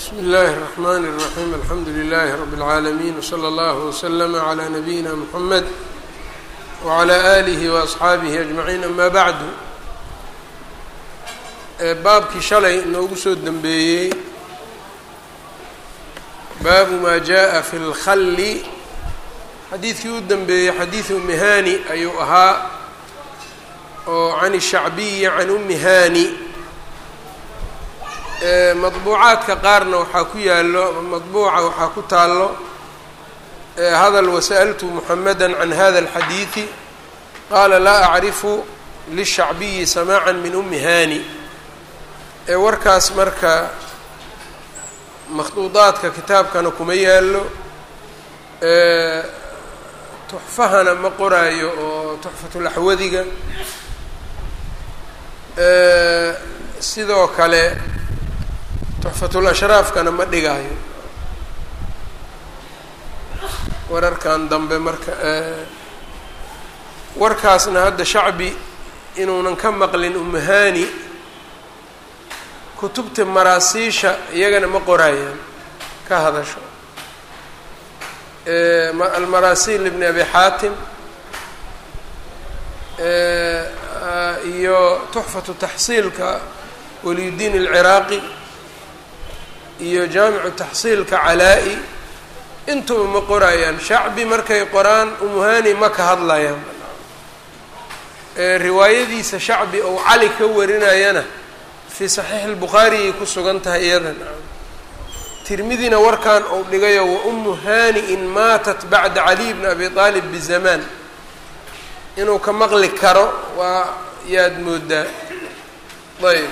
بsم الlh الرحmn الرحيم الحمdu للh رب العاalمين وصلى الله وسلم على نبيina محمد وعلى آله وأصxaaبه أجمعين أmا bعd baabkii shalay inoogu soo dembeeyey baabu ma jaءa في الkhl xadiidkii u dembeeyey xadiiث أmi hani ayuu ahaa oo عن الشhacbiyi عan أmi hani madbuucaadka qaarna waxaa ku yaalo madbuuca waxaa ku taalo hadal wasa'altu muxamada can hada alxadiidi qaala laa acrifu lishacbiyi samaaca min umi hani warkaas marka makhduudaadka kitaabkana kuma yaalo tuxfahana ma qoraayo oo tuxfatulaxwadiga sidoo kale tuxfatul ashraafkana ma dhigaayo wararkan dambe marka warkaasna hadda shacbi inuunan ka maqlin umahani kutubta maraasiisha iyagana ma qoraayaan ka hadasho almaraasiil ibn abi xaatim iyo tuxfatu taxsiilka waliyudiin alciraaqi iyo jaamicu taxsiilka calaa-i intuba ma qoraayaan shacbi markay qoraan umuhani ma ka hadlayaan riwaayadiisa shacbi ou cali ka warinayana fii saxiixi lbukhaariyay ku sugan tahay iyadan tirmidina warkan ou dhigayo wa umu hani in maatat bacda caliy bni abi aalib bizamaan inuu ka maqli karo waa yaad moodaa ayb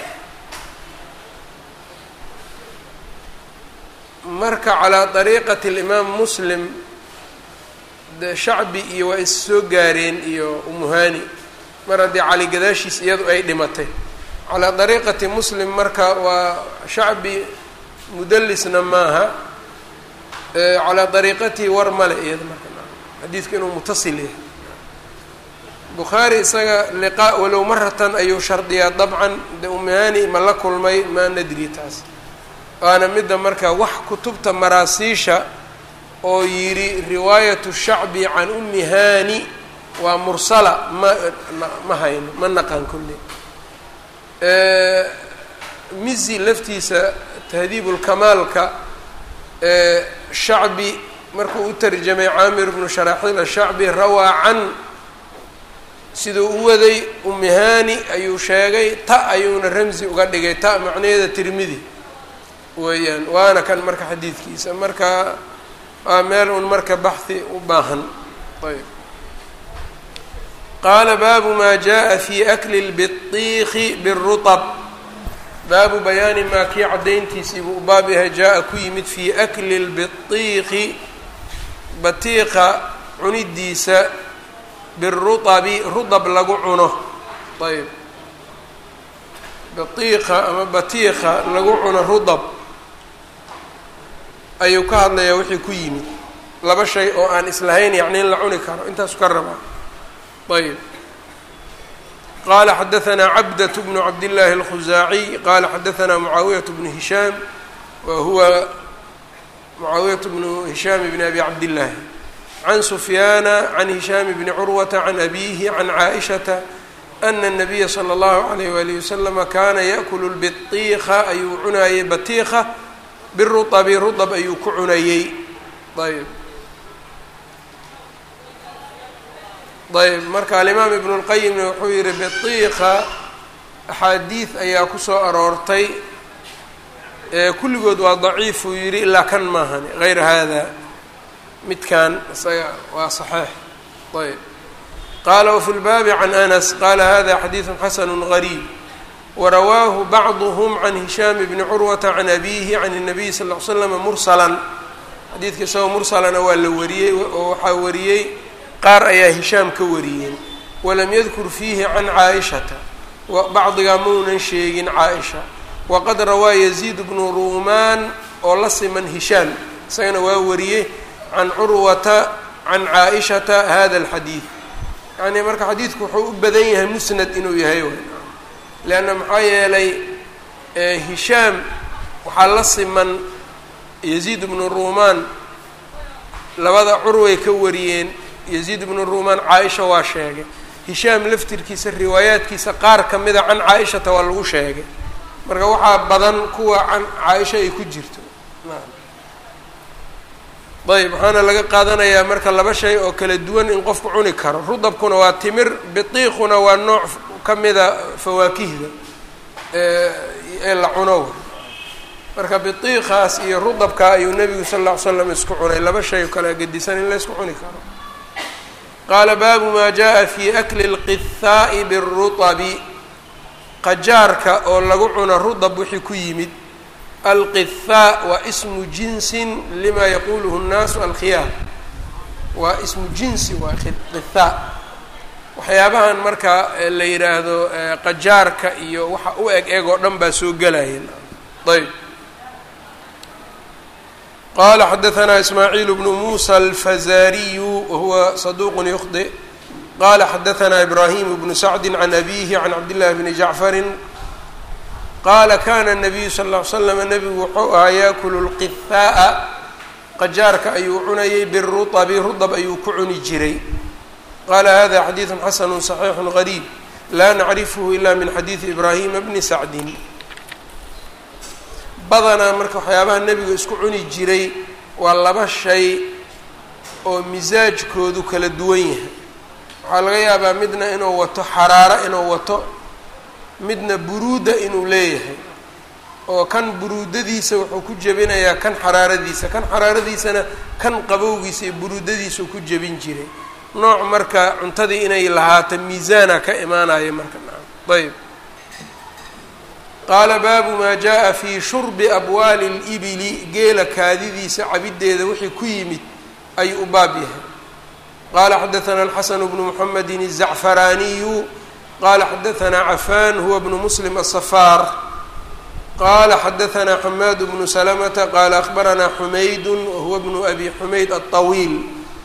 marka calaa dariiqati alimaam muslim de shacbi iyo waa is soo gaareen iyo umuhani mar haddii cali gadaashiis iyadu ay dhimatay calaa dariiqati muslim marka waa shacbi mudalisna maaha calaa dariiqatihi war male iyada marka xadiidka inuu mutasil yahay bukhaari isaga liqaa walow maratan ayuu shardiyaa dabcan de umuhani ma la kulmay maa nadri taas waana midda marka wax kutubta maraasiisha oo yidhi riwaayatu shacbi can umi hani waa mursala ma hayno ma naqan kulli mizi laftiisa tahdiibulkamaalka shacbi markuu u tarjamay caamir bnu sharaaxiil ashacbi rawaa can siduu u waday umi hani ayuu sheegay ta ayuuna ramsi uga dhigay ta macnaheeda tirmidi weeyaan waana kan marka xadiidkiisa marka waa meel un marka baxhi u baahan ayb qaala baabu maa jaءa fi akli اlbiطiiki bالruطb baabu bayaani maa kii caddayntiisii buu baab yahay jaa-a ku yimid fii akli اlbiطiiki batiiqa cunidiisa biالruطbi rudab lagu cuno ayb batiiqa ama batiiqa lagu cuno rudab ayuu ka hadlayaa wixii ku yimid laba shay oo aan islahayn yacni in la cuni karo intaasu ka rabaa ayb qaala xadaثanaa cabdaة bnu cabdillaahi اlkhusaaciy qaala xadaثanaa mucaawiyaة bnu hishaam wa huwa mucaawiyaة bnu hishaam bni abi cabdillaahi can sufyaana can hishaam bni curwata can abiihi can caaئishata ana الnabiya slى اllahu عalayh walihi waslama kaana yaأkulu lbiطiika ayuu cunayey batiika biruطbi ruطb ayuu ku cunayey ayb marka alimaam ibn اlqayimna wuxuu yihi bitiika axaadiid ayaa kusoo aroortay kulligood waa daciif uu yihi ilaa kan maahani غayra hada midkan isaga waa صaxiix ayb qala wfi lbaabi can anas qala hada xadiiثu xasanu غariib warawaahu bacduhm can hishaam bni curwata can abiihi can الnabiy sal ll ly slam mursalan xadiidka isagoo mursalana waa la wariyey oo waxaa wariyey qaar ayaa hishaam ka wariyeen walam yadkur fiihi can caaishata bacdigaa maunan sheegin caaisha waqad rawaa yaziid bnu ruumaan oo la siman hishaam isagana waa wariyey can curwata can caaishata hada alxadiid yani marka xadiidku wuxuu u badan yahay musnad inuu yahay leanna maxaa yeelay hishaam waxaa la siman yaziid ibnu ruumaan labada curway ka wariyeen. yaziid ibnu ruumaan caaisha waa sheegay, hishaam laftirkiisa riwaayaadkiisa qaar ka mida can caaishata waa lagu sheegay, marka waxaa badan kuwa can caaisha ay ku jirto. ayb waxaana laga qaadanayaa marka laba shay oo kala duwan in qofku cuni karo. rudabkuna waa timir, bitiiquna waa nooc ka mida fawaakihda ee la cuno. marka bitiiqaas iyo rudabka ayuu nebigu sal lla ly slam isku cunay, laba shay oo kala gedisan in la isku cuni karo. qaala baabu maa jaa fi akli اlqithaa'i biالruطbi, qajaarka oo lagu cuno rudab wixii ku yimid. alqithaa waa ismu jinsin lima yaquluhu الnaasu alkhiyaar, waa ismu jinsi waa qithaa. waxyaabahan marka la yidhaahdo qajaarka iyo waxa u eg oo dhan baa soo gelayeen. ayb qala xadaثna ismaaعiil bnu musa alfazariyu wahuwa saduq yukhdi. qala xadaثna ibrahim bnu sacdi can abihi can cabdillahi bni jacfari qaala kana الnabiyu sal اه ly slam nebigu wuxuu ahaa yaakulu اlqithaa'a, qajaarka ayuu cunayay biالruطbi, rudab ayuu ku cuni jiray. qala hada xadiiثu xasanu صaxiixu غariib laa nacrifhu ila min xadiiثi ibrahima bni sacdin. badanaa marka waxyaabaha nebigu isku cuni jiray waa laba shay oo misaajkoodu kala duwan yahay. waxaa laga yaabaa midna inuu wato xaraaro inuu wato, midna buruuda inuu leeyahay, oo kan buruudadiisa wuxuu ku jebinayaa kan xaraaradiisa, kan xaraaradiisana kan qabowgiisa iyo buruudadiisau ku jebin jiray. nooc marka cuntadii inay lahaato miisaana ka imaanaya marka. ayb qaala baabu maa jaa fi shurbi abwaali اlibili, geela kaadidiisa cabiddeeda wixii ku yimid ayuu u baab yahay. qaala xadaثna alxasan bnu muxamedi الzacfaraaniyu qala xadaثna cafan huwa bnu muslim aلصafaar qala xadaثna xamaad bnu salamata qala akhbarana xumayd wahuwa bnu abi xumayd aلطawiil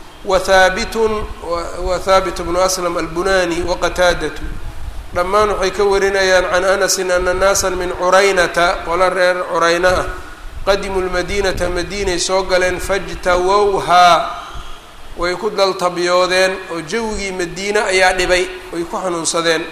وhaabit bnu aslam albunani waqataadatu. dhammaan waxay ka warinayaan can anasin ana naasa min curaynata, qola reer curayna ah, qadimuu lmadiinata madiinay soo galeen fajtawowhaa way ku daltabyoodeen oo jawigii madiine ayaa dhibay, way ku xanuunsadeen.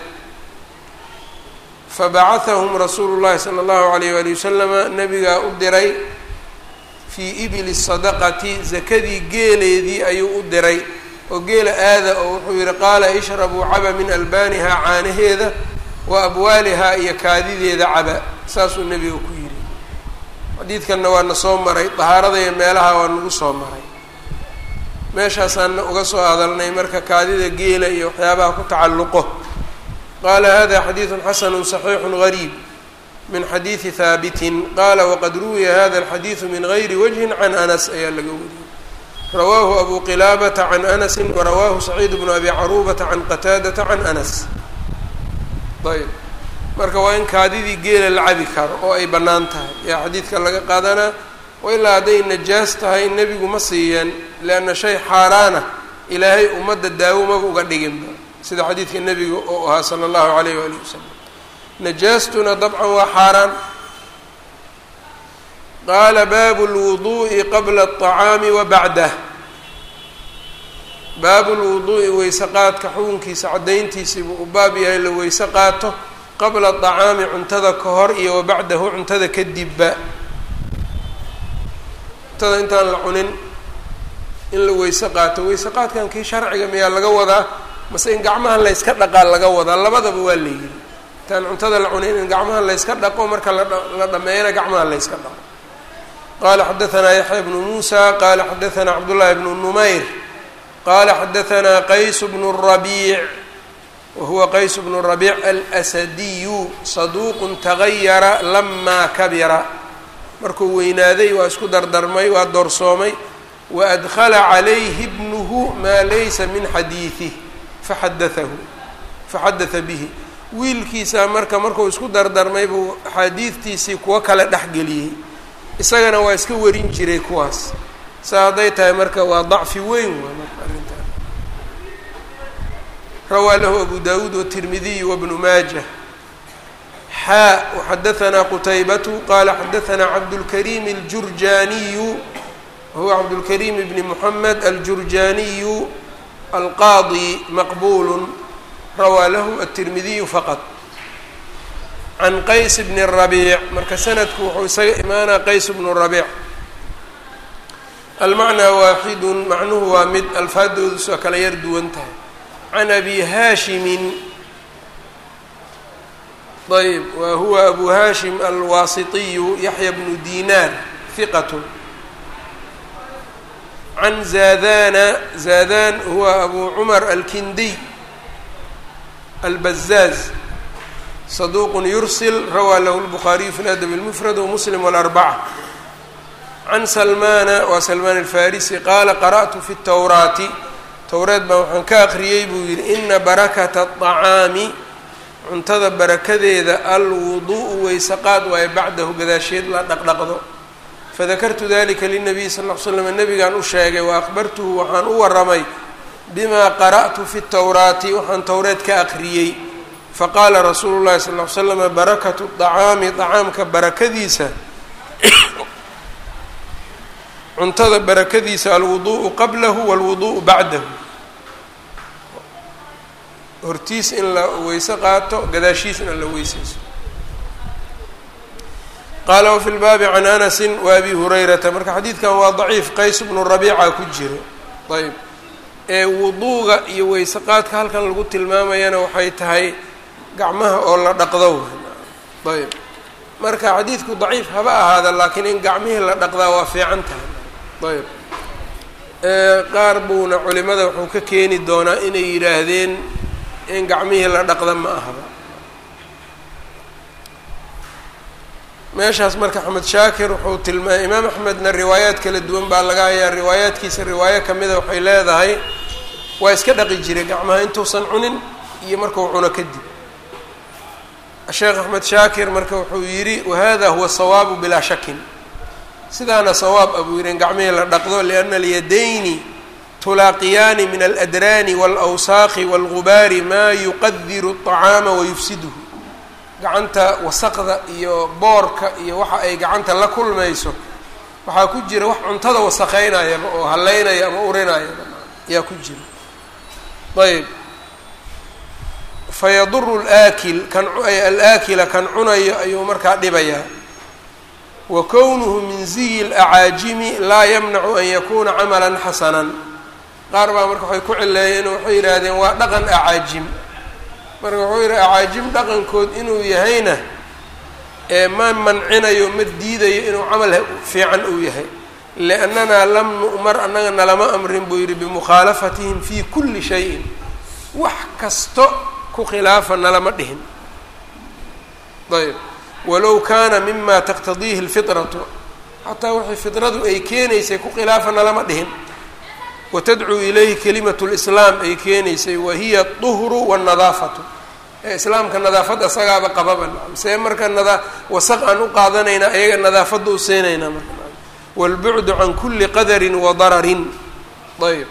fabacahahum rasuulu llahi sala allahu alayh waali wasalama, nabigaa u diray fii ibili sadaqati, zakadii geeleedii ayuu u diray oo geela aada oo wuxuu yihi qaala ishrabuu caba min albaanihaa caanaheeda wa abwaalihaa iyo kaadideeda caba, saasuu nebiga ku yidhi. xadiidkanna waa na soo maray, dahaarada iyo meelaha waa nagu soo maray, meeshaasaana uga soo hadalnay marka kaadida geela iyo waxyaabaha ku tacalluqo. qaala hada xadiiثu xasanu صaxiixu غariib min xadiiثi haabitin qaala waqad ruwiya hada alxadiiثu min gayri wajhin can anas ayaa laga wariyey. rawaahu abu qilaabata can anasi warawaahu saciid bnu abi caruubata can qataadata can anas. ayb marka waa in kaadidii geela la cabi karo oo ay bannaan tahay yaa xadiidka laga qaadanaa. wa ilaa hadday najaas tahay nebigu ma siiyeen, lianna shay xaaraana ilaahay ummadda daawo maba uga dhiginba, sida xadiidka nebiga oo ahaa sala allahu alayh waalihi wasalam. najaastuna dabcan waa xaaraan. qaala baabu lwuduu'i qabla aلطacaami wa bacdah, baabu lwuduu'i weyse qaadka xukunkiisa caddayntiisii buu u baab yahay, la weyse qaato qabla aطacaami cuntada ka hor iyo wa bacdahu cuntada kadibba. cuntada intaan la cunin in la weyse qaato, weyse qaadkan kii sharciga miyaa laga wadaa mase in gacmaha layska dhaqaa laga wadaa? labadaba waa la yidhi. intaan cuntada la cunin in gacmaha layska dhaqo, marka la dhameeyana gacmaha layska dhaqo. qala xadaثna yaxya bnu musa qala xadaثna cabdullahi bnu numayr qala xadaثna qays bnu الrabiic wahuwa qays bnu الrabiic alsadiyu saduuq tagayara lama kabira, markuu weynaaday waa isku dardarmay, waa doorsoomay. waadkhala calayhi bnuhu maa laysa min xadiiثih faxadaثa bihi, wiilkiisa markuu isku dardarmay buu axaadiidtiisii kuwo kale dhexgeliyey, isagana waa iska warin jiray kuwaas. saa hadday tahay marka waa dacfi weyn waa marka arrintaan. rawaa lahu abu dawuud watirmidiy wabnu maajah وxadaثna qتaybة qala xadaثna cabdالكريم الجurjaniي huwa cabdالكريم بن محmed الجurjaniي الqاضي maqbul rawى lahu التirmidiي fqط can qays bn الرabيع marka sanadku wuxuu isaga imaanaa qays bn الرabيع almacnaa waaxidu macnuhu waa mid alfaadoodusu kala yar duwan tahay can abi haashimin ayb wa huwa abu haashim alwaasitiyu yaxya bnu dinaar hiqat can zadan huwa abu cumar alkindiy albazaaz صدوq yursil rawى lahu الbخariyu fi اladb الmfrad وmuslim والأربcة can salmana waa salmaan الfarisi qaala qarأtu fi الtowraati towreed baa waxaan ka akriyey buu yihi ina barakata الطacaami cuntada barakadeeda alwuduءu waysaqaad waaye bacdahu gadaasheed la dhaqdhaqdo fadakartu dalika lلnabiy sal اه l slm nabigaan u sheegay waأkhbartuhu waxaan u waramay bima qarأtu fi الtowraati waxaan towreed ka akriyey faqaala rasuulu llahi sal ll ly slama barakatu طacaami طacaamka barakadiisa cuntada barakadiisa alwuduءu qablahu wاlwuduءu bacdahu hortiis in la weyse qaato gadaashiisna la weysayso qaala wafi lbaabi can anasi waabi hurayrata marka xadiidkan waa daciif qays bnu rabiica ku jiro ayb ee wuduuga iyo weyse qaadka halkan lagu tilmaamayana waxay tahay gacmaha oo la dhaqdo ayb marka xadiidku daciif haba ahaada laakiin in gacmihii la dhaqdaa waa fiican tahay ayb qaar buuna culimada wuxuu ka keeni doonaa inay yidhaahdeen in gacmihii la dhaqda ma ahaba meeshaas marka axmed shaakir wuxuu tilmaamay imaam axmedna riwaayaad kala duwan baa laga hayaa riwaayaadkiisa riwaayo kamida waxay leedahay waa iska dhaqi jiray gacmaha intuusan cunin iyo markuu cuno kadib sheekh axmed shaakir marka wuxuu yidhi wahada huwa sawaabu bilaa shakin sidaana sawaab abuu yidhi in gacmihii la dhaqdo liana alyadayni tulaaqiyaani min aladraani wاlawsaaqi wاlgubaari maa yuqadiru الطacaama wayufsiduhu gacanta wasaqda iyo boorka iyo waxa ay gacanta la kulmayso waxaa ku jira wax cuntada wasaqeynayaba oo haleynaya ama urinayaba ayaa ku jira ayb fayaduru laakil alaakila kan cunayo ayuu markaa dhibayaa wa kownuhu min ziyi اlacaajimi laa yamnacu an yakuna camala xasanan qaar baa marka waxay ku cileeyeen waxay yidhaahdeen waa dhaqan acaajim marka wuxuu yihi acaajim dhaqankood inuu yahayna ma mancinayo ma diidayo inuu camal fiican uu yahay liannanaa lam nu'mar annaga nalama amrin buu yihi bimukhaalafatihim fi kuli shayin wax kasto ku khilaafa nalama dhihin ayb walow kaana mima taqtadiihi اlfiطratu xataa wixii fiطradu ay keenaysay ku khilaafa nalama dhihin watadcuu ilayhi kalimatu lislaam ay keenaysay wahiya duhru wاnnadaafatu ee islaamka nadaafad asagaaba qababa see marka wasaq aan u qaadanaynaa ayaga nadaafadda u seenaynaa marka wاlbucdu can kuli qadarin wa dararin ayb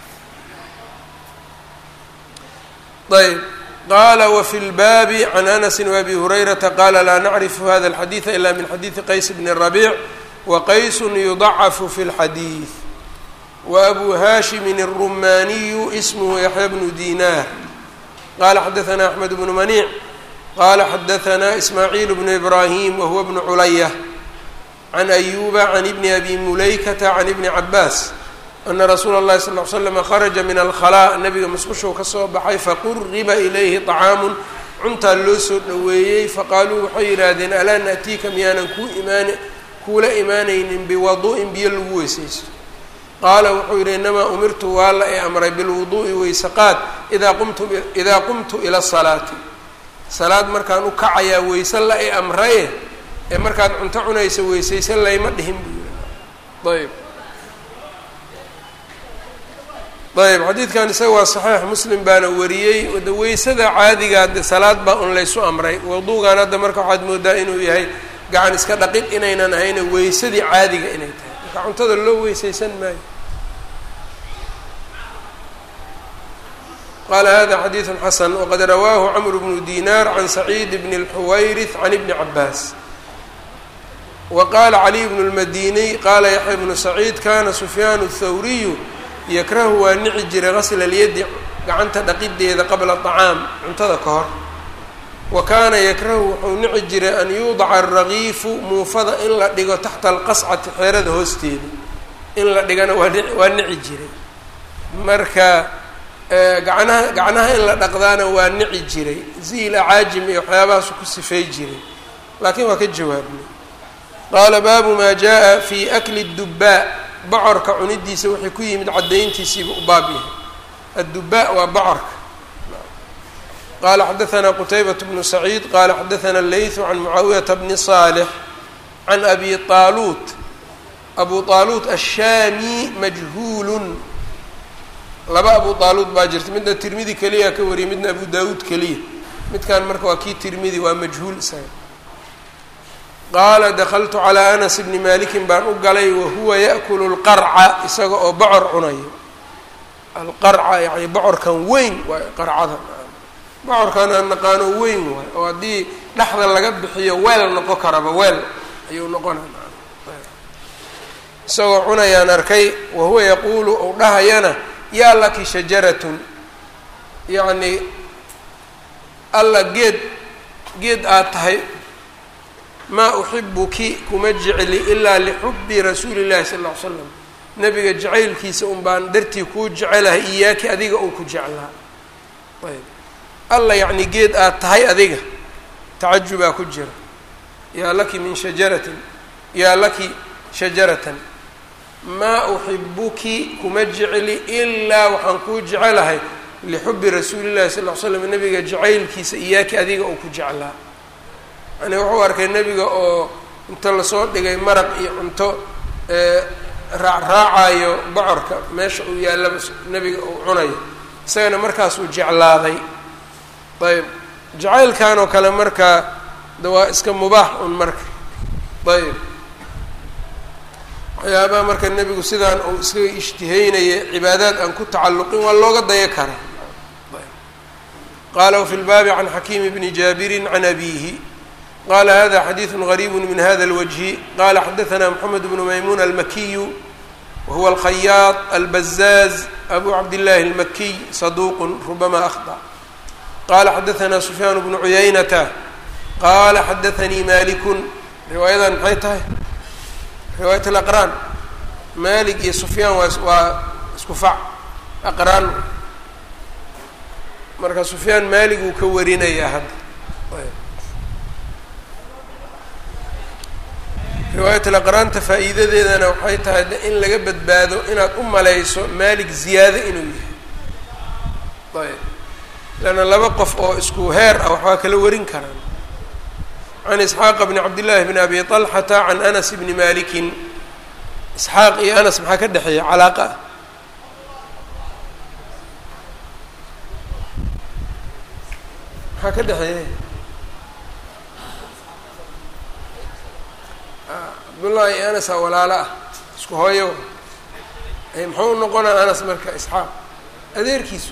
ayb qala wfi اlbaabi can anasi وabi hurayrata qala laa nacrifu hada اlxadiiثa ila min xadiiثi qays bn الrabiic waqaysu yudacafu fi اlxadiiث وأbu hashimi الرumaniyu ismhu yaحya bnu dinar qala xadaثna أحmed bnu maniع qala xadaثna ismaaعiil bnu ibrahim wahuwa bnu culaya can أyuba can ibni abi mulaykata can ibni cabaas ana rasuula الlahi sal ه ly slm kharaja min alkhalاء nabiga masqushou ka soo baxay faquriba ilayhi طacaamu cuntaa loo soo dhoweeyey faqaaluu waxay yidhaahdeen alaa naأtiika miyaanan kuula imaanaynin biwaduءin biyo lagu weysaysto qaala wuxuu yidhi inamaa umirtu waa la i amray bilwuduu'i weysaqaad idaa qumtu ila asalaati salaad markaan u kacayaa weyse la i amraye ee markaad cunto cunaysa weysaysa layma dhihin buu yihi ayb xadiidkan isaga waa saxiix muslim baana wariyey wada weysada caadigaa de salaad baa un laysu amray wuduugan hadda marka waxaad moodaa inuu yahay gacan iska dhaqid inaynan ahayne weysadii caadiga inay tahay marka cuntada loo weysaysan maayo qala hada xadiiث xasn wqad rawaahu cmr bnu dinar can saciid bn اlxuwayriث can ibni cabaas waqala caliy bnu اlmadiniy qala yaxya bnu saciid kana sufyaan الthawriyu yakrahu waa nici jiray gasla اlyadi gacanta dhaqideeda qabla طacaam cuntada ka hor wa kaana yakrahu wuxuu nici jiray an yuudaca aragiifu muufada in la dhigo taxta alqascati xeerada hoosteeda in la dhigana waa nici jiray marka gacnaha in la dhaqdaana waa nici jiray ziil acaajim iyo waxyaabahaasu ku sifay jiray laakiin waa ka jawaabnay qaala baabu maa jaa fi akli اdubaa bocorka cunidiisa wixii ku yimid caddayntiisiiba u baab yahay addubaa waa bocorka qala xadaثna qtaybaة bnu saciid qala xadaثna اleyثu can mucaawiyata bni صaalح can abi طaaluut abu طaaluut الshaami majhuul laba abu طaaluut baa jirta midna tirmidi keliya ka wariyay midna abu daawuud keliya midkan marka waa kii tirmidi waa majhuul isaga qaala dakltu calىa anas bni malikin baan u galay wahuwa yaأkulu اlqarca isaga oo bocor cunayo alqarca yani bocorkan weyn waa qarcada bocorkan aan naqaano weyn waay oo haddii dhexda laga bixiyo weel noqon karaba weel ayuu noqonaya isagoo cunayaan arkay wahuwa yaquulu ou dhahayana yaa laki shajaratun yacni alla geed aad tahay maa uxibuki kuma jecli ilaa lixubbi rasuuli llahi sala alla ly slam nabiga jacaylkiisa un baan dartii kuu jecelahay iyaaki adiga uu ku jeclaa ayb alla yacni geed aad tahay adiga tacajubaa ku jira yaa laki min shajaratin yaa laki shajaratan maa uxibuki kuma jecli ilaa waxaan kuu jecelahay lixubbi rasuuli llahi sal ll ly slam nabiga jacaylkiisa iyaaki adiga uu ku jeclaa yani wuxuu arkay nebiga oo inta lasoo dhigay maraq iyo cunto raacraacayo bocorka meesha uu yaallaba nebiga uu cunayo isagana markaasuu jeclaaday ayb jacaylkan oo kale marka de waa iska mubaax un marka ayb waxyaabaha marka nebigu sidaan uu iskaga ishtihaynaya cibaadaad aan ku tacalluqin waa looga daya karaa qala wafi lbaabi can xakiimi bni jaabirin can abihi qala hada xadiiثu غariib min hada اlwجhi qala xadaثna mxamed bnu maymuun almakiyu wahuwa alkhayaad albazaaz abu cabdillahi اlmakiy saduuq rubama akhطأ qala xadaثna sufyaan bnu cuyaynata qala xadaثanii maliku riwaayadan maxay tahay riwaayat alaqraan malik iyo sufyaan waa isku fac aqraan marka sufyaan maalig uu ka warinayaa hadda riwaayat alaqraanta faa'iidadeedana waxay tahay in laga badbaado inaad u malayso maalig ziyaado inuu yahay ayb leanna laba qof oo isku heer ah waxbaa kala warin karaan can isxaaqa bni cabdillahi bni abi طalxata can anas bni malikin isxaaq iyo anas maxaa ka dhexeeya calaaqa ah maxaa ka dhexeeya cabdullahi iyo anas aa walaalo ah isku hooyo muxuu noqonaa anas marka isxaaq adeerkiisu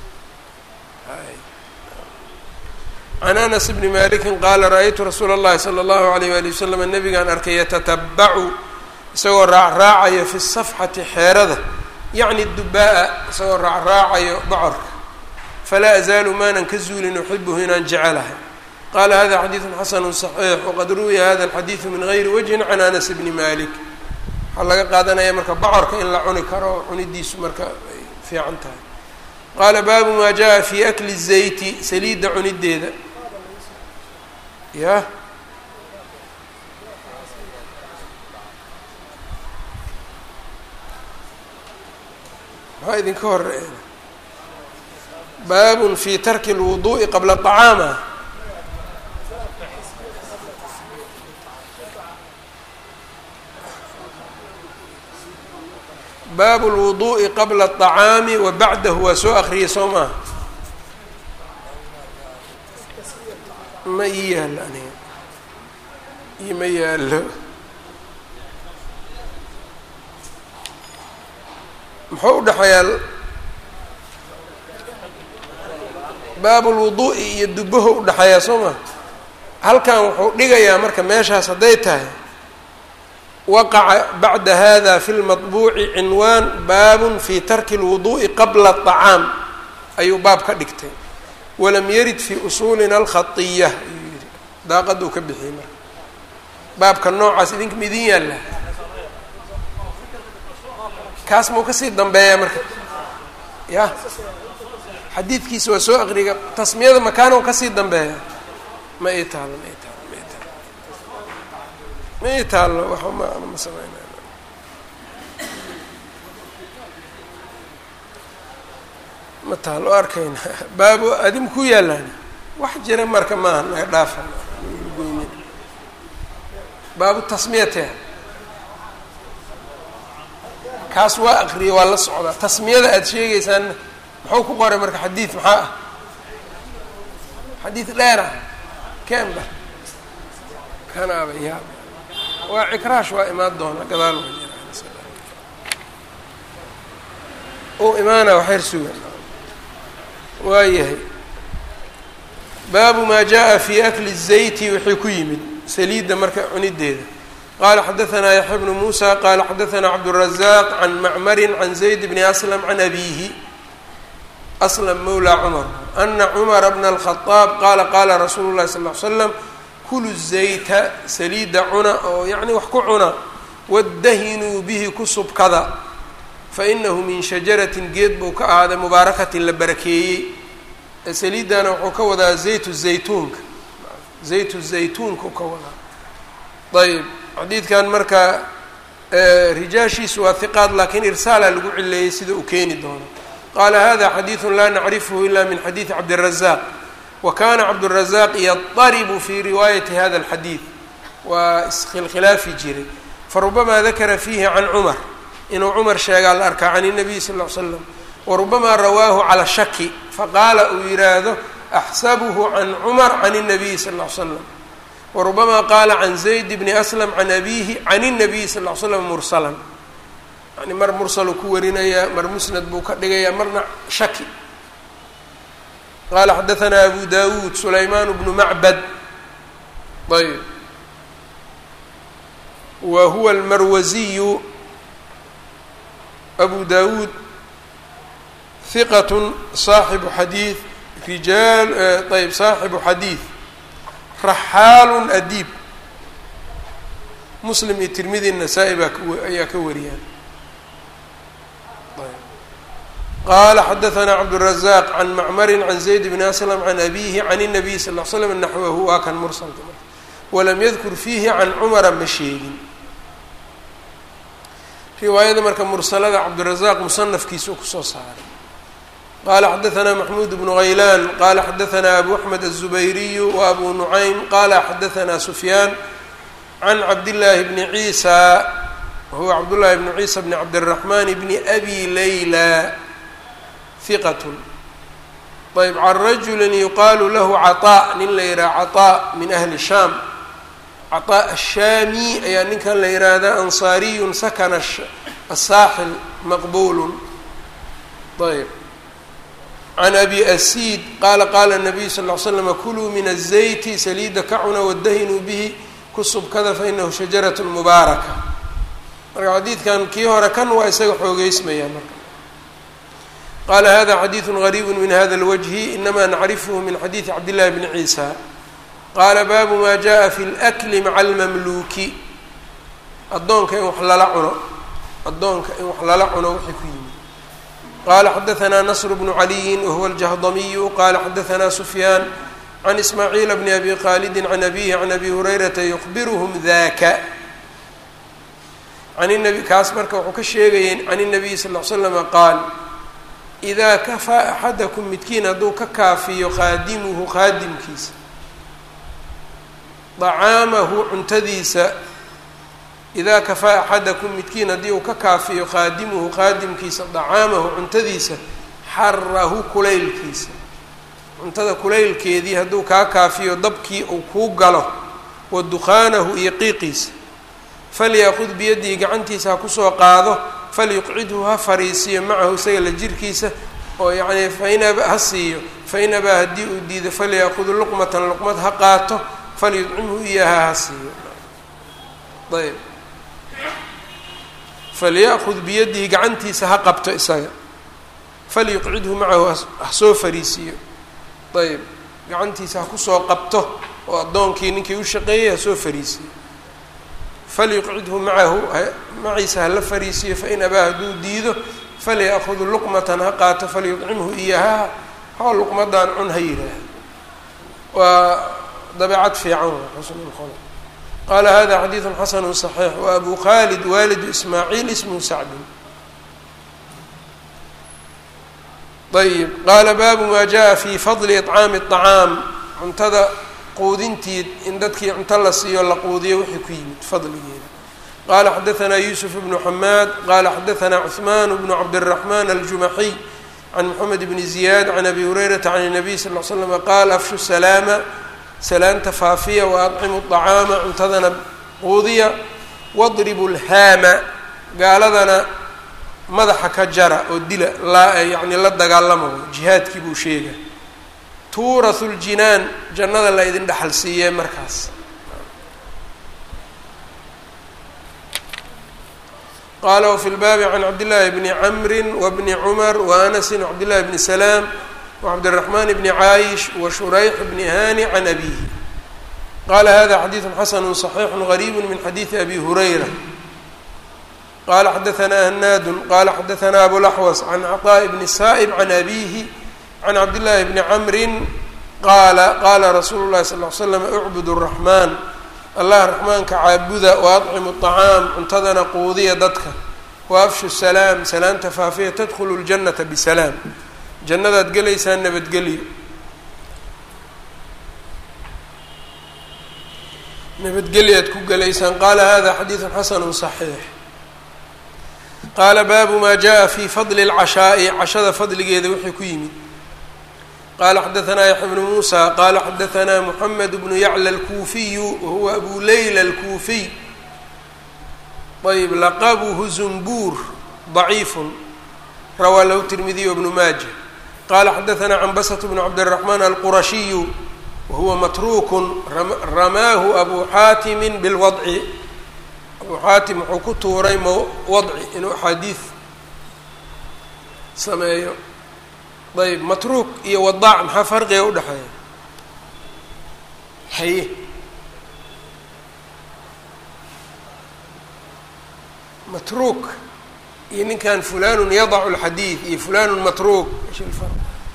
can anas bni malikin qaala ra-aytu rasuula اllahi salى اllahu alayh wali wasalam nabigaan arkay yatatabacu isagoo raacraacayo fi safxati xeerada yacni dubaa-a isagoo raacraacayo bocorka falaa azaalu maanan ka zuulin uxibuhu inaan jecelahay qala hada xadiiثu xasanu صaxiix waqad ruwiya hada alxadiiثu min gayri wajhin can anas bni malik waxaa laga qaadanaya marka bocorka in la cuni karo cunidiisu marka ay fiican tahay qaala baabu maa jaa fi akli الzayti saliidda cunideeda ya maxaa idinka horeeya baabun fi tarki اlwuduءi qabla طacaama baabu اlwuduءi qabla الطacaami wa bacdahu waa soo akriyay soo maaha ma ii yaalo aniga ima yaalo muxuu udhexeeyaa baabulwuduu'i iyo dubaho udhaxeeyaa soo maa halkan wuxuu dhigayaa marka meeshaas hadday tahay waqaca bacda hada fi lmaطbuuci cinwaan baabun fi tarki اlwuduu'i qabla الطacaam ayuu baab ka dhigtay walam yarid fi usuulina alkhaiya ayuu yihi daaqaduu ka bixiyey marka baabka noocaas idinka ma idin yaalla kaas mau kasii dambeeyaa marka ya xadiidkiisa waa soo aqriga tasmiyada makaano kasii dambeeya ma ii taalo ma ii taalo waxa ma sameynay ma taalo arkayna baabu adim ku yaalaan wax jira marka maaha naga dhaafa baabu tasmiyate kaas waa aqriya waa la socdaa tasmiyada aada sheegaysaanna muxuu ku qoray marka xadiid maxaa ah xadiid dheer ah kenba kanaaba yaab waa cikraash waa imaan doona gadaal u imaana waxyar sugan waayahay baabu maa jaa fi akli الzayti wixii ku yimid saliidda marka cunideeda qala xadaثna yaxya bnu musa qala xadaثna cabdالrazaq can macmari can zayd bni aslam can abihi aslam mawla cumar ana cumara bna الkhaطaab qala qala rasuulu اlahi sal ly slam kulu zayta saliida cuna oo yacni wax ku cuna wadahinuu bihi ku subkada fainahu min shajaratin geed buu ka ahaaday mubaarakatin la barakeeyey saliidana wuxuu ka wadaa zaytu zaytuunka zaytu zaytuunka u ka wadaa ayb xadiidkan marka rijaashiisu waa hiqaad lakiin irsaala lagu cileeyey sida uu keeni doono qaala hada xadiidu laa nacrifhu ila min xadiidi cabdiلrazaq wa kana cabdالrazaq yadaribu fi riwaayati hada اlxadiid waa iskhilkhilaafi jiray farubama dakara fiihi can cumar inuu cumar sheegaa la arkaa can الnabiy sal ll ly slam warubama rawaahu calى shaki faqaala uu yihaahdo axsabuhu can cumar can الnabiy sal ll ly slam warubama qaala can zayd bni aslam can abihi can الnabiy sal ll ly slam mursalan yani mar mursaluu ku warinayaa mar musnad buu ka dhigayaa marna shaki qala xadaثna abu dawud sulayman bnu macbad ayb wa huwa almarwaziyu abu dawud hiqat صaaxibu xadiid rijaal ayb saaxibu xadiid raxaalu adiib muslim iyo tirmidi nasaa-i ayaa ka wariyaan qala xadaثna cabdالrazaq can macmari can zayd bni aslam can abihi can الnabiy sal ll ly slam naxwahu waa kan mursalka walam yadkur fiihi can cumara ma sheegin riwaayada marka mursalada cabdirazaq musanafkiisa u kusoo saaray qala xadaثna maxmud bnu haylan qala xadaثna abu axmed الzubayriyu wa abu nucaym qala xadaثna sufyaan can cabdillaahi bni ciisa wahuwa cabdullahi bni ciisa bni cabdالraxman bni abi layla hiqat ayb can rajuli yuqaalu lahu caطaa nin la yidhaha caطaa min ahli shaam caطaa ashaami ayaa ninkan la yidhaahdaa ansaariyun sakana asaaxil maqbulun ayb can abi asiid qaala qaala الnabiyu sal ll ly slam kuluu min الzayti saliida ka cuna wadahinuu bihi ku subkada fainahu shajarat mubaaraka marka xadiidkan kii hore kan waa isaga xoogeysmaya marka qala hada xadiidu gariibu min hada اlwجhi inama nacrifhu min xadiidi cabdillahi bni ciisa qaala baabu ma jaءa fi اlأkli maca اlmamluuki addoonka in wax lala cuno addoonka in wax lala cuno wixii ku yimid qala xadaثna nasr bnu caliyin wahuwa aljahdamiyu qala xadaثna sufyaan can ismaaciil bni abi khaalidi can abihi can abi hurayrata yukhbiruhum daka can nabi kaas marka wuxuu ka sheegayay can الnabiy sal ll ly slama qaal idaa kafaa axadakum midkiin hadduu ka kaafiyo khaadimuhu khaadimkiisa dacaamahu cuntadiisa idaa kafaa axadakum midkiin haddii uu ka kaafiyo khaadimuhu khaadimkiisa dacaamahu cuntadiisa xarahu kulaylkiisa cuntada kulaylkeedii hadduu kaa kaafiyo dabkii uu kuu galo wa dukhaanahu iyo qiiqiisa falyaqud biyadihi gacantiisa ha kusoo qaado falyuqcidhu ha fariisiyo macahu isaga la jirkiisa oo yacnii ha siiyo fain abaa haddii uu diido falyaakud luqmatan luqmad ha qaato falyudcimhu iyaaha ha siiyo. ayb falya'kud biyadihi gacantiisa ha qabto isaga falyuqcidhu macahu ha soo fariisiiyo. ayb gacantiisa ha kusoo qabto oo addoonkii ninkii u shaqeeyey ha soo fariisiiyo. falyuqcidhu macahu maciisa hala fariisiiyo fain abaa hadduu diido falya'kud luqmatan ha qaato falyudcimhu iyaha ha luqmadan cun ha yihaaha. waa dabeecad fiican wa xusn اlkhulq. qaala hada xadiiثu xasanu صaxiix وabu khalid walidu ismaaciil ismhu sacdin. ayb qaala baabu ma jaءa fi fadli iطcaami الطacaam cuntada quudintiid in dadkii cunto la siiyo la quudiyo wixii ku yimid fadligeeda. qala xadaثna yusuf bnu xamaad qala xadaثna cثman bnu cabdالرaحman aljumaxiy can mxamed bni ziyad can abi hurayrata can الnabiy sal ll slam qaal afshu salaama salaanta faafiya waadcimu الطacaama cuntadana quudiya wadribu اlhaama gaaladana madaxa ka jara oo dila yani la dagaalamayo jihaadkii buu sheega. tuurahu اljinaan jannada la idin dhexal siiyee markaas. qala wfi lbaabi can cabdillaahi bni camri wabni cumar waanasi wcabdillahi bni salaam wcabdالraxman bni caayish washurayx bni hani can abihi. qala hada xadiiثu xasanu صaxiixu gariibu min xadiiثi abi hurayra. qala xadaثna hanaadu qala xadaثna abulaxwas can cطaaء bni saa'ib can abihi can cabdillaahi bni camri qaala rasuulu اlahi sal ly slam ucbud الraxman allah raxmaanka caabuda waadcimu الطacaam cuntadana quudiya dadka waafshu salaam salaamta faafiya tadkhulu اljannata bisalaam jannadaad gelaysaan nabadgelyo. nabadgelyaad ku gelaysaan. qaala hada xadiiثu xasanu صaxiix. qaala baabu ma jaءa fi fadli اlcashaaءi cashada fadligeeda wixii ku yimid. qala xadaثna yaxya bnu muusa qala xadaثna mxamed bnu yacla alkuufiyu wahuwa abu leyla alkuufiy. ayb laqabuhu zumbuur ضaciifu rawaa lahu tirmidiy wbnu maaja. qala xadaثna canbasة bnu cabdالرaحman alqurashiyu wahuwa matruukun ramaahu abu xaatimi bilwadci. abu xaatim wuxuu ku tuuray wadci inuu axaadiid sameeyo. ayb matruuk iyo wadaac maxaa farqiga udhexeeya? haye matruuk iyo ninkan fulanun yadacu اlxadiid iyo fulanun matruuk ish ilfarq?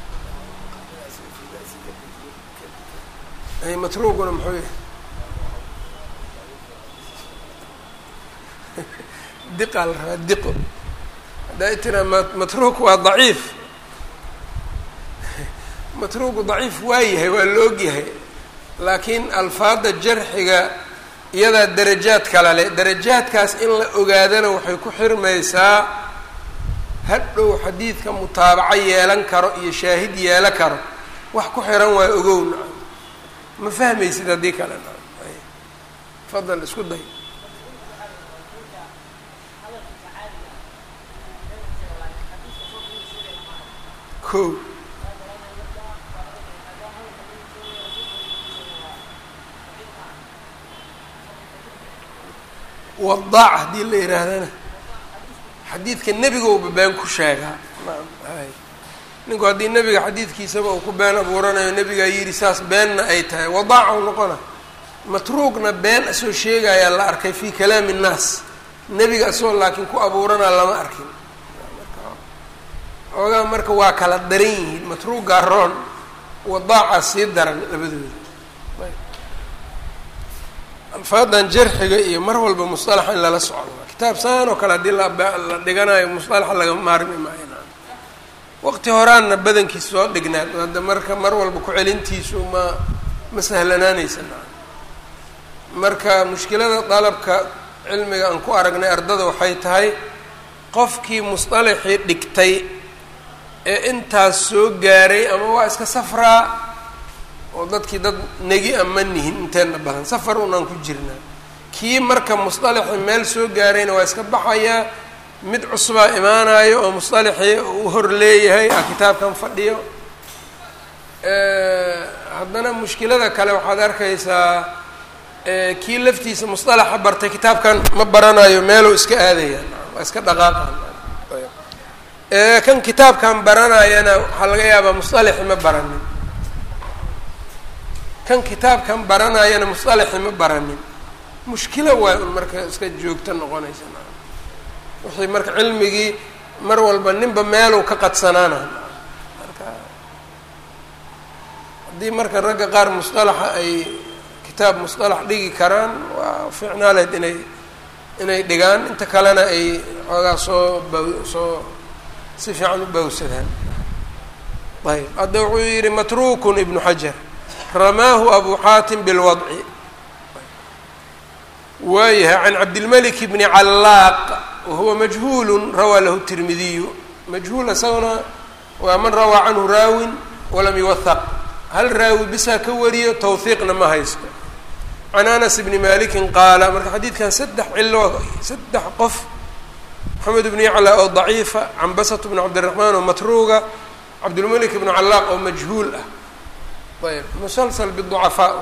ay matruukuna muxuu yahay? diqaa la rabaa diqo. haddaa tiraa matruuk waa daciif, matruuku daciif waa yahay waa la og yahay, laakiin alfaada jarxiga iyadaa darajaad kala leh. darajaadkaas in la ogaadana waxay ku xirmaysaa hadhow xadiidka mutaabaco yeelan karo iyo shaahid yeelo karo wax ku xiran waa ogowna ma fahmaysid haddii kale. fadal isku day. ko wadaac haddii la yihaahdana xadiidka nebigouba been ku sheegaa. ninku haddii nebiga xadiidkiisaba uu ku been abuuranayo nebigaa yidhi saas beenna ay tahay wadaaca u noqona. matruugna been asoo sheegayaa la arkay fii kalaami الnaas, nebiga asoo laakiin ku abuuranaa lama arkin. oogaa marka waa kala daran yihiin, matruugaa roon wadaaca sii daran labadooda. alfaadan jarxiga iyo mar walba musطalaxa in lala socdo kitaab saan oo kale haddii la dhiganayo musطalaxa laga maarmi maayo. waqti horaanna badankiisa soo dhignaad hadda marka mar walba ku-celintiisu ma sahlanaanaysa. marka mushkilada dalabka cilmiga aan ku aragnay ardada waxay tahay qofkii musطalaxii dhigtay ee intaas soo gaaray ama waa iska safraa oo dadkii dad negi ama nihin inteena badan safar unaan ku jirnaa. kii marka musطalaxii meel soo gaarayna waa iska baxayaa, mid cusbaa imaanayo oo musطalaxii u hor leeyahay kitaabkan fadhiyo. haddana mushkilada kale waxaad arkaysaa kii laftiisa musطalaxa bartay kitaabkan ma baranayo meeluu iska aadaya waa iska dhaqaaqan. kan kitaabkan baranayana waxaa laga yaabaa musطalaxi ma baranin, kan kitaabkan baranayana musطalaxi ma baranin. mushkilo waay un marka iska joogta noqonaysa. wixii marka cilmigii mar walba ninba meeluu ka qadsanaana. marka haddii marka ragga qaar musطalaxa ay kitaab musطalax dhigi karaan waa fiicnaaleed inay dhigaan, inta kalena ay xoogaa soo si fiican u bawsadaan. ayb hadda wuxuu yihi matrukun ibnu xajar ramaahu abu xaatim bilwadci. waayahay can cabdilmalik bni callaaq wahuwa majhuulu rawaa lahu tirmidiyu. majhuul isaguna waa man rawaa canhu raawin walam yuwahaq, hal raawi bisaa ka wariyo tawhiiqna ma haysto. can anas bni malikin qaala, marka xadiidkan saddex qof, maxamed bn yacla oo daciifa, cambasatu bn cabdiraxmaan oo matruuga, cabdilmalik bnu callaaq oo majhuul ah. ayb musalsal biducafaa.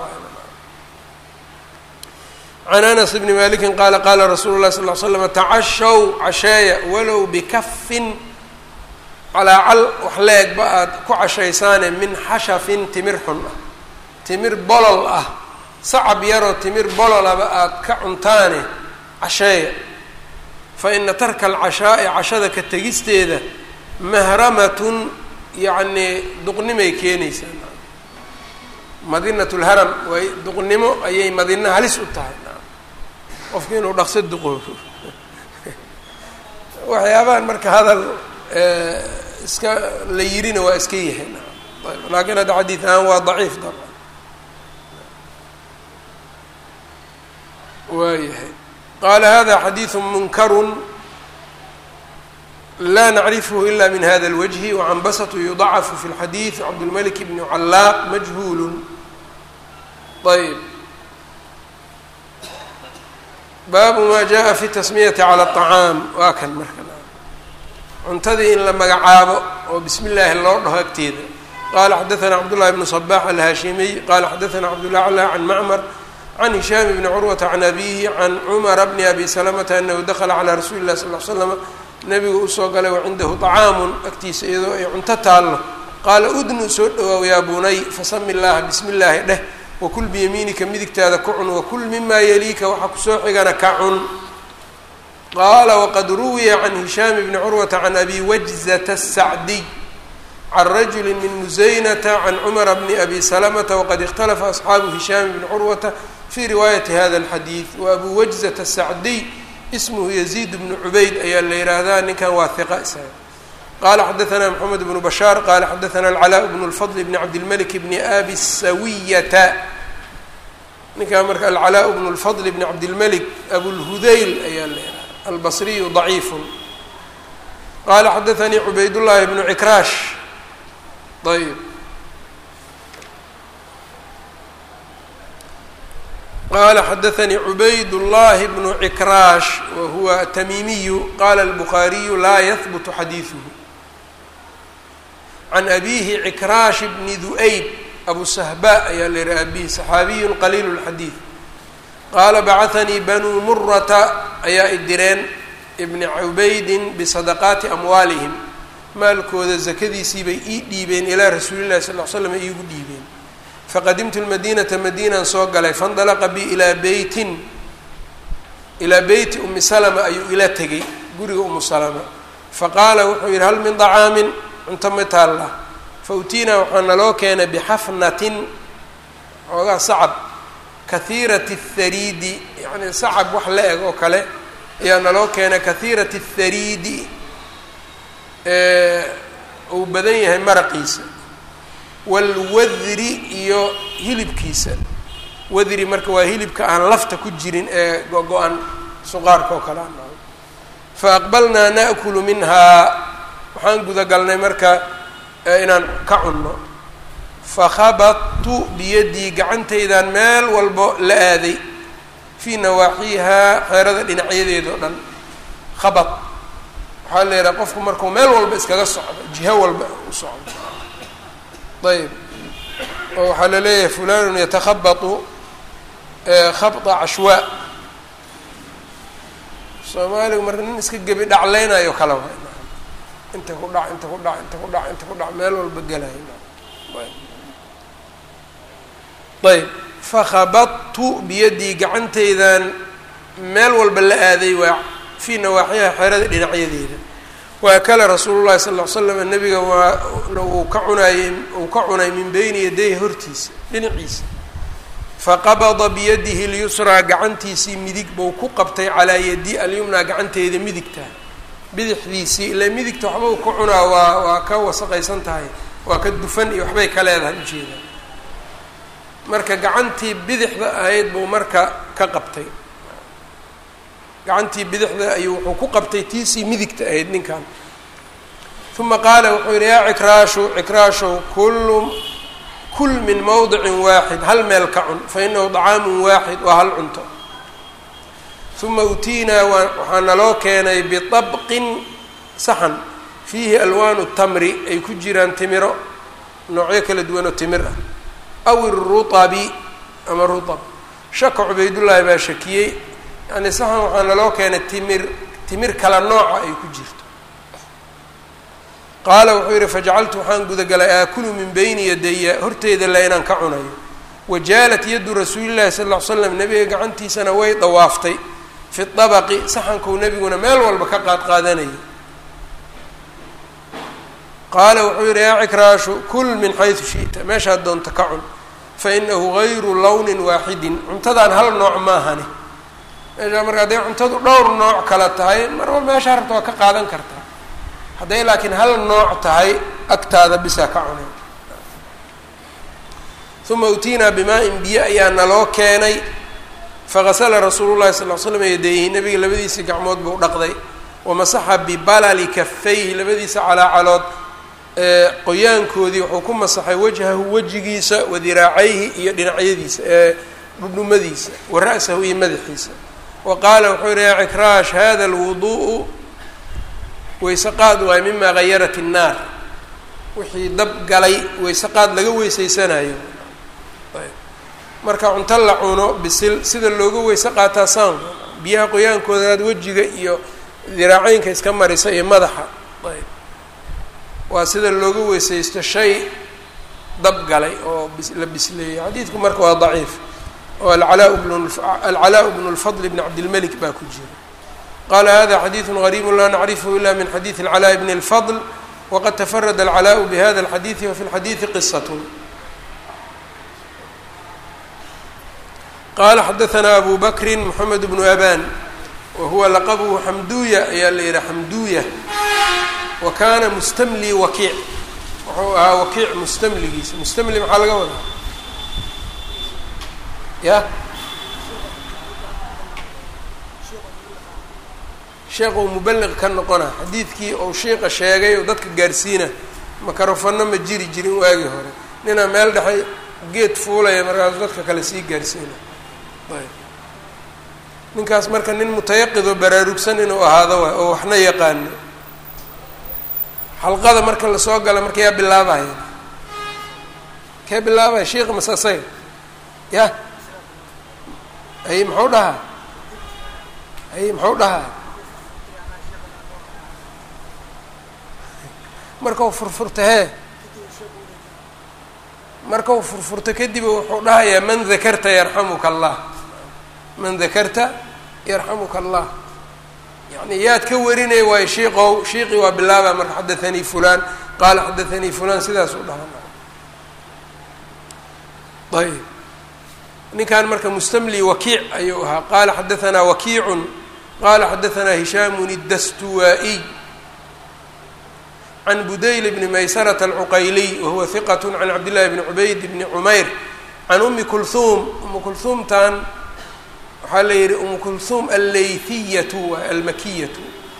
can anas bni malikin qaala qaala rasuulu lahi sal l slam tacashaw casheeya walow bikafin calaacal wax leegba aad ku cashaysaane min xashafin timir xun ah, timir bolol ah, sacab yaroo timir bololaba aad ka cuntaane casheeya. faina tarka alcashaa'i cashada ka tegisteeda mahramatun yacnii duqnimay keenaysaa. madinat lharam way duqnimo ayay madina halis u tahay. qofki inuu dhaqso duqoobo waxyaabahan marka hadal iska la yirina waa iska yahay. laakiin hadda xadiid ahaan waa daciif dabcan. waayahay qaala hada xadiiثu munkaru la nacrifhu ila min hada اlwجhi wacanbasatu yudacafu fi اlxadiiث cabdilmalik bn callaaq majhuul. ayb baabu ma jaءa fi tasmiyati calى الطacaam. waa kan marka cuntadii in la magacaabo oo bismi اllaahi loo dhaho agteeda. qala xadaثna cabdالlahi bn صbax alhaashimiy qala xadaثna cabdالأعlى can macmar can hishaam bni curwata can abihi can cumara bni abi salamata anahu dakla calى rasuuli اlah sal ly slama, nabigu usoo galay wacindahu طacaamun agtiisa iyadoo ay cunto taallo. qaala udnu soo dhawaaw yaa bunay fasami llaha bismi illaahi dheh, wakul biyamiinika midigtaada ku cun, wakul mima yaliika waxa kusoo xigana ka cun. qaala waqad ruwiya can hishaam bni curwata can abi wajzata الsacdiy can rajuli min musaynata can cumara bni abi salamata waqad ikhtalafa asxaabu hishaam bni curwata fi riwaayati hada اlxadiid. wa abu wajzata الsacdiy ismhu yaziid bnu cubayd ayaa la yihahdaa, ninkan waa hiqa isaga. qala xadaثna mxamed bnu bashaar qala xadaثna alcalaa bnu اlfadl bni cabdilmalik bni abi sawiyata. ninkan marka alcalaa bnu اlfadl bni cabdilmalik abulhudayl ayaa la yihahdaa, albasriyu ضaciif. qala xadaثanii cubayd llahi bnu cikraash. ayb qala xadaثanii cubayd llahi bnu cikraash wahuwa tamimiyu qala الbukhaariyu laa yahbutu xadiiثuhu. can abihi cikraash bni du'ayb abu sahba ayaa la yihi abihi صaxaabiyu qaliil اlxadiiث. qaala bacahanii banuu murata ayaa idireen ibni cubaydin bisadaqaati amwaalihim, maalkooda zakadiisii bay ii dhiibeen ilaa rasuuli llahi sal l slam iigu dhiibeen. faqadimtu lmadinata madiinaan soo galay, faindalaqa bi ilaa beyti umi salama ayuu ila tegay, guriga umu salama. faqaala wuxuu yihi hal min طacaamin, cunto ma taalla. fautiinaa waxaa naloo keenay bixafnatin, xoogaa sacab, kahiirati الthariidi, yani sacab wax la eg oo kale ayaa naloo keenay, kahiirati الthariidi uu badan yahay maraqiisa, walwadri iyo hilibkiisa. wadri marka waa hilibka aan lafta ku jirin ee go-go-an suqaarka oo kale aan. faaqbalnaa naأkulu minhaa, waxaan gudagalnay marka inaan ka cunno. fakhabadtu biyadii, gacantaydaan meel walbo la aaday, fii nawaaxiihaa xeerada dhinacyadeeda o dhan. khabad waxaa la yidhaha qofku markuu meel walba iskaga socdo jiho walba u socdo ayb oo waxaa la leeyahay fulanun yatakhabatu khabta cashwaa soomaaligu marka nin iska gebi dhacleynayo kala waay inta ku dhac inta ku dhac inta ku dhac inta ku dhac meel walba gelayo ayb fakhabadtu biyadii gacantaydan meel walba la aaday waa fii nawaaxiha xerada dhinacyadeeda waa kale rasuulu llahi sal ll ly slam nabiga waa uu ka cunay min beyni yadayhi hortiisa dhinaciisa faqabada biyadihi lyusraa gacantiisii midig buu ku qabtay calaa yadi alyumnaa gacanteeda midigta bidixdiisii ilaa midigta waxbau ku cunaa waa ka wasaqaysan tahay waa ka dufan iyo waxbay ka leedahay ujeeda marka gacantii bidixda ahayd buu marka ka qabtay gacantii bidixda ayuu wuxuu ku qabtay tiisii midigta ahayd ninkan uma qaala wuxuu yidhi yaa cikraashow kul min mawdicin waaxid hal meel ka cun fa inahu dacaamun waaxid waa hal cunto uma utiinaa waxaa naloo keenay biطabqin saxan fiihi alwaanu tamri ay ku jiraan timiro noocyo kala duwan oo timir ah aw iruabi ama ruab shaka cubaydullaahi baa shakiyey yani saxan waxaa naloo keenay timir kala nooca ay ku jirto qaala wuxuu yidhi fajacaltu waxaan gudagalay aakulu min beyni yadaya horteyda la inaan ka cunayo wajaalat yaddu rasuulillahi sal ll ly slam nebiga gacantiisana way dawaaftay fi dabaqi saxankuu nebiguna meel walba ka qaadqaadanayay qaala wuxuu yidhi yaa cikraashu kul min xaysu shi'ta meeshaad doonta ka cun fa inahu gayru lawnin waaxidin cuntadaan hal nooc maahani meeshaa marka hadday cuntadu dhowr nooc kala tahay mar walba meeshaa rabta waa ka qaadan kartaa hadday laakiin hal nooc tahay agtaada bisaa ka cunay uma utiinaa bimaa-in biyo ayaa naloo keenay fagasala rasuulu llahi sal l slam yadayhi nabiga labadiisa gacmood buu dhaqday wamasaxa bibalali kafayhi labadiisa calaacalood qoyaankoodii wuxuu ku masaxay wajhahu wejigiisa wadiraacayhi iyo dhinacyadiisa dhudhumadiisa wa ra'sahu iyo madaxiisa wa qaala wuxuu yihi yaa cikraash hada alwudu'u weyse qaad waayo mimaa gayarat innaar wixii dab galay weyse qaad laga weysaysanayo marka cunto la cuno bisil sida looga weyse qaataa saan biyaha qoyaankoodaad wejiga iyo diraaceynka iska marisa iyo madaxa waa sida looga weysaysto shay dab galay oo la bisleeyey xadiidku marka waa daciif oo alcalaa bnu lfadl bn cabdilmalik baa ku jira qala hada xadiiثu غariib la nacrifhu ila min xadiiث اlclاء bn الfضl waqad tafarada اlclاء bhada اlxadiiثi wafi اlxadiiثi qisaة qala xadaثna abu bakri mxamed bnu aban wahuwa laqabhu xamduya ayaa la yihaha xamduya wa kana mustamli wakiic wuxuu ahaa wakiic mustamligiisa mustamli maxaa laga wadaa ya sheekh uu mubaliq ka noqona xadiidkii ou sheika sheegay oo dadka gaarsiina makarofano ma jiri jirin waagii hore ninaa meel dhexay geed fuulaya markaasu dadka kale sii gaarsiina ayb ninkaas marka nin mutayaqidoo baraarugsan inuu ahaado waay oo waxna yaqaano xalqada marka lasoo gala marka yaa bilaabaya kee bilaabaya sheika mase asaga ya ay muxuu dhahaa markau furfurta markau furfurto kadib wuxuu dhahayaa man dakarta yarxamuka allah man dakarta yarxamuka allah yani yaad ka warinaya waayo shiiqow shiiqii waa bilaaba marka xadathanii fulan qaala xadathanii fulan sidaas u dhaha ayb ninkan marka mustamli wakiic ayuu ahaa qaala xadahanaa wakiicun qaala xadahanaa hishaamun الdastuwaa'iy can budayl bni maysarata alcuqayliy wahuwa hiqat can cabdillahi bni cubayd bni cumayr can umi kulhuum umu kulhuumtan waxaa la yihi umu kulhuum allaythiyatu waa almakiyatu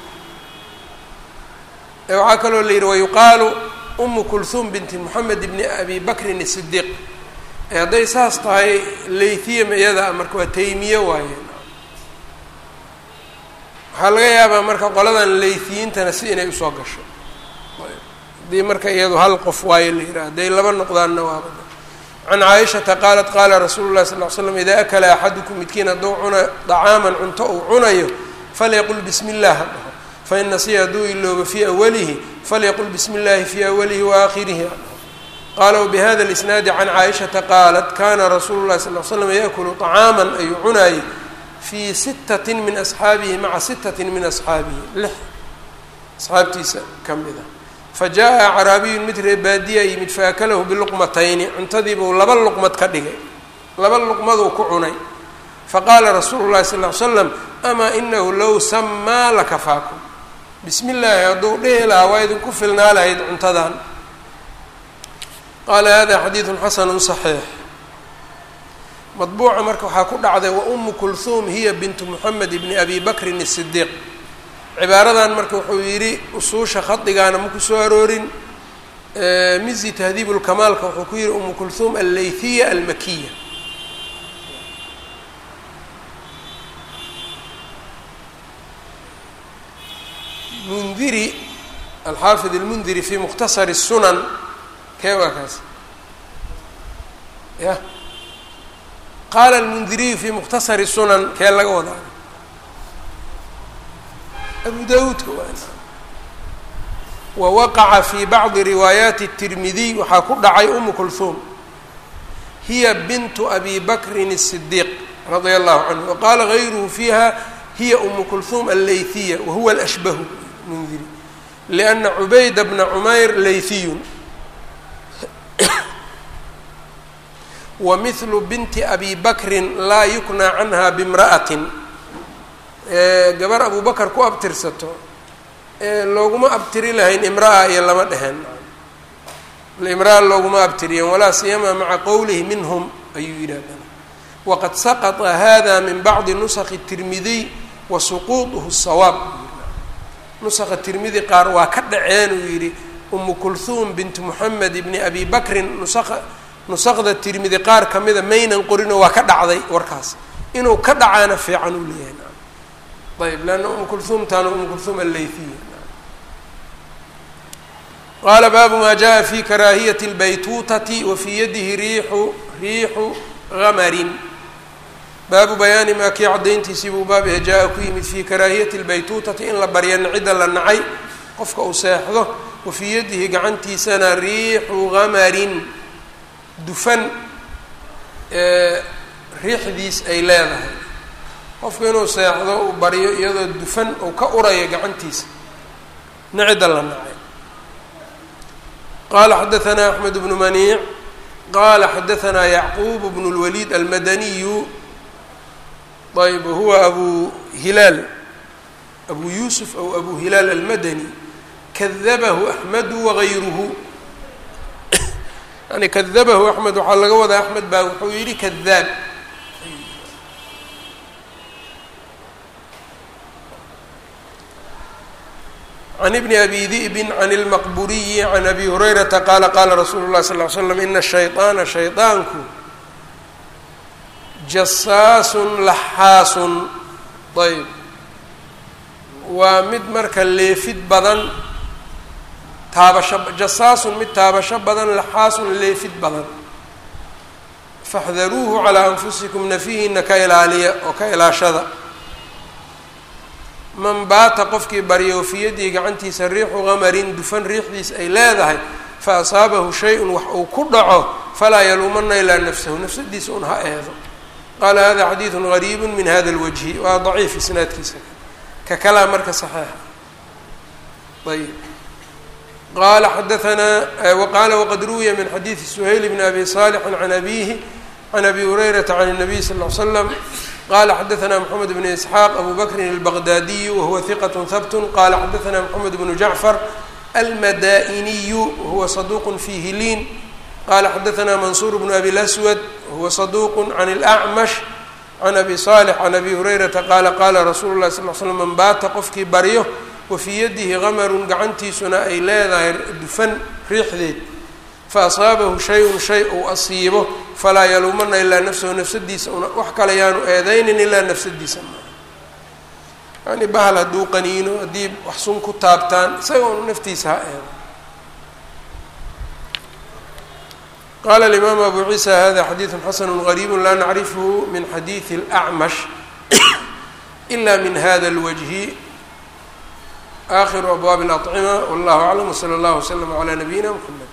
waxaa kaloo la yihi wayuqaalu umu kulhuum binti moxamed bni abi bakrin الsidiiq hadday saas tahay laythiya iyada marka waa taymiye waaye waxaa laga yaabaa marka qoladan laythiyiintana si inay usoo gasho haddii marka iyadu hal qof waayo la yidhaha hadday laba noqdaanna waaba can caaishata qaalat qaala rasuulu llahi sal ll ly slam idaa akala axadukum midkiin hadduu cuna dacaaman cunto uu cunayo falyaqul bismi illah ha dhaho fain nasiya hadduu iloobo fii awalihi falyaqul bismi illahi fii awalihi waakhirihi ha dhaho qaala wbihada lisnaadi can caaishata qaalat kana rasuulu llahi sal l slam yaakulu طacaaman ayuu cunaayey fii sittatin min asxaabihi maca sittatin min asxaabihi 6 asxaabtiisa ka mid a fajaءa acraabiyun mid ree baadiya yimid faakalahu biluqmatayni cuntadiibuu 2 luqmad ka dhigay 2 luqmaduu ku cunay faqaala rasuulu llahi sal ly slam amaa inahu low samaa lakafaakum bismi illaahi hadduu dhehi lahaa waa idinku filnaa lahayd cuntadan qaala hada xadiidu xasanu صaxiix madbuuca marka waxaa ku dhacday waumu kulhuum hiya bintu moxamed bni abi bakrin الsidiiq cibaaradan marka wuxuu yidhi usuusha khadigaana ma ku soo aroorin mizi tahdiib اlkamaalka wuxuu ku yihi umu kulhuum allaythiya almakiya mundiri alxaafid اlmundiri fi mukhtasar الsunan kee waa kaas ya qaala almundiriyu fi mukhtasari sunan kee laga wadaa abu dawuudka wa waqaca fi bacdi riwaayaati الtirmidiy waxaa ku dhacay umu kulhuum hiya bintu abi bakrin الsidiiq radia allahu canhu waqaala gayruhu fiiha hiya umu kulhuum allaythiya wahuwa alashbahu mundiri liana cubayda bna cumayr laythiyun wamithlu binti abi bakrin laa yuknaa canha bimra'atin gabar abu bakar ku abtirsato looguma abtiri lahayn imra'a iyo lama dhehen imra'a looguma abtiriyen walaa siyama maca qowlihi minhum ayuu yidhahdana waqad saqطa hada min bacdi nusakhi الtirmidiy wa suquuطuhu الsawaab nusakha tirmidi qaar waa ka dhaceen uu yidhi umu kulhuum bintu moxamed bni abi bakrin nusakda tirmidi qaar ka mida maynan qorinoo waa ka dhacday warkaas inuu ka dhacaana fiican uu leeyahay ayb leanna umu kulhuumtaana umu kulhuum allaythiya qaala baabu maa jaءa fi karaahiyati اlbaytuutati wa fii yadihi riixu gamarin baabu bayaani maa kii caddayntiisii buu baab yahay jaa-a ku yimid fii karaahiyati اlbaytuutati in la barya cidda la nacay qofka uu seexdo wa fii yadihi gacantiisana riixu gamarin dufan riixdiis ay leedahay qofku inuu seexdo uu baryo iyadoo dufan uu ka urayo gacantiisa nicida la nacay qaala xadaثanaa axmed bnu maniic qaala xadaثanaa yacquub bnu اlwaliid almadaniyu ayb huwa abu hilaal abu yuusuf aw abu hilaal almadani kadabahu axmedu wagayruhu yani kadabahu axmed waxaa laga wadaa axmed baa wuxuu yidhi kadaab can ibni abi di'bin can اlmaqburiyi can abi hurayrata qaala qaala rasuulu اllahi sal ly slam ina shayطaana shayطaanku jasaasun laxaasun ayb waa mid marka leefid badan taabasho jasaasun mid taabasho badan laxaasun leefid badan faxdaruuhu calaa anfusikum nafihiina ka ilaaliya oo ka ilaashada man baata qofkii baryo fii yadihi gacantiisa riixu gamarin dufan riixdiis ay leedahay fa asaabahu shay-un wax uu ku dhaco falaa yaluumana ilaa nafsahu nafsadiisa un ha eedo qaala hada xadiidu gariibu min hada اlwajhi waa daciif isnaadkiisa ka kalaa marka saxiixa ayb qala xadaanaa waqaala waqad ruwiya min xadiidi suhayl bni abi saalixin can abihi can abi hurayrata can الnabiy sal ll ly slam qala xadaثna mxamed bn isxaaq abu bakrin اlbaqdaadiyu wahuwa hiqat habt qala xadaثna mxamed bnu jacfar almada'iniyu wahuwa saduq fihi liin qala xadaثna mansuur bnu abi اlaswad wahuwa saduq can اlأcmash can abi صaalix can abi hurayrata qaala qaala rasuulu lahi sal l slam man baata qofkii baryo wa fii yadihi gamarun gacantiisuna ay leedahay dufan riixdeed fa asaabahu shay-un shay uu asiibo falaa yaluumana ilaa nafsahu nafsadiisa una wax kale yaanu eedaynin ilaa nafsadiisa maa yani bahal hadduu qaniino haddii wax sun ku taabtaan isaga un naftiisa ha eego. qala الإmam abu ciisa hada xadiiث xasn غrيb la nacrifhu min xadiiث الأcmash إla min hada الwجه. آخر أبواب الأطعمة والله أعلم وصلى الله وسلم على نبينا محمد.